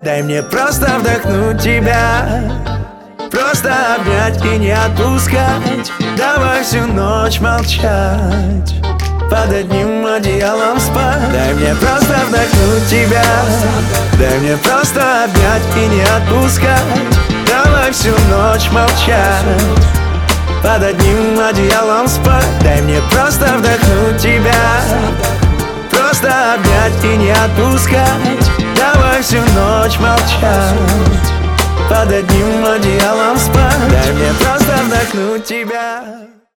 Дай мне просто вдохнуть тебя, просто обнять и не отпускать. Давай всю ночь молчать, под одним одеялом спать. Дай мне просто вдохнуть тебя, дай мне просто обнять и не отпускать. Давай всю ночь молчать, под одним одеялом спать. Дай мне просто вдохнуть тебя, просто обнять и не отпускать. Давай всю ночь молчать, под одним одеялом спать. Дай мне просто вдохнуть тебя.